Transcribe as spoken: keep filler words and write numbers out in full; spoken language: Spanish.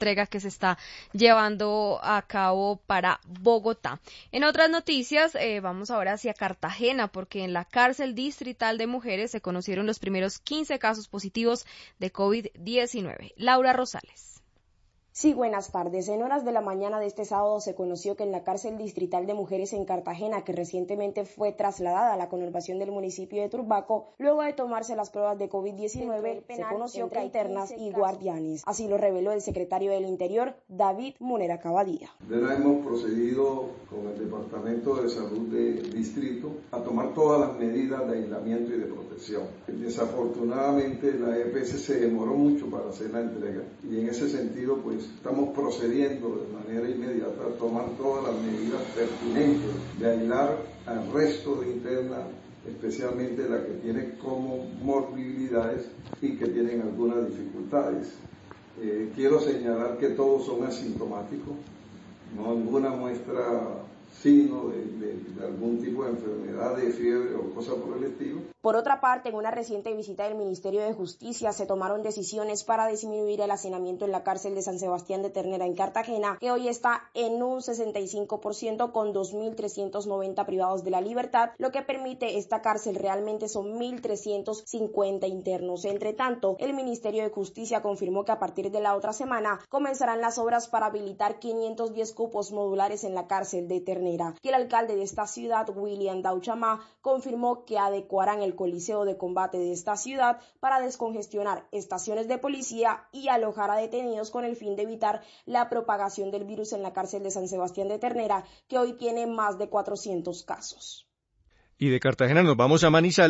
entrega que se está llevando a cabo para Bogotá. En otras noticias, eh, vamos ahora hacia Cartagena, porque en la cárcel distrital de mujeres se conocieron los primeros quince casos positivos de COVID diecinueve. Laura Rosales. Sí, buenas tardes. En horas de la mañana de este sábado se conoció que en la cárcel distrital de mujeres en Cartagena, que recientemente fue trasladada a la conurbación del municipio de Turbaco, luego de tomarse las pruebas de COVID diecinueve, se conoció que hay internas y guardianes. Así lo reveló el secretario del Interior, David Munera Cabadía. Hemos procedido con el Departamento de Salud del Distrito a tomar todas las medidas de aislamiento y de protección. Desafortunadamente la E P S se demoró mucho para hacer la entrega y en ese sentido pues estamos procediendo de manera inmediata a tomar todas las medidas pertinentes de aislar al resto de internas, especialmente las que tienen comorbilidades y que tienen algunas dificultades. Eh, quiero señalar que todos son asintomáticos, no ninguna muestra signo de, de, de algún tipo de enfermedad, de fiebre o cosa por el estilo. Por otra parte, en una reciente visita del Ministerio de Justicia se tomaron decisiones para disminuir el hacinamiento en la cárcel de San Sebastián de Ternera en Cartagena, que hoy está en un sesenta y cinco por ciento con dos mil trescientos noventa privados de la libertad, lo que permite esta cárcel realmente son mil trescientos cincuenta internos. Entre tanto, el Ministerio de Justicia confirmó que a partir de la otra semana comenzarán las obras para habilitar quinientos diez cupos modulares en la cárcel de Ternera. Y el alcalde de esta ciudad, William Dauchama, confirmó que adecuarán el coliseo de combate de esta ciudad para descongestionar estaciones de policía y alojar a detenidos con el fin de evitar la propagación del virus en la cárcel de San Sebastián de Ternera, que hoy tiene más de cuatrocientos casos. Y de Cartagena nos vamos a Manizales.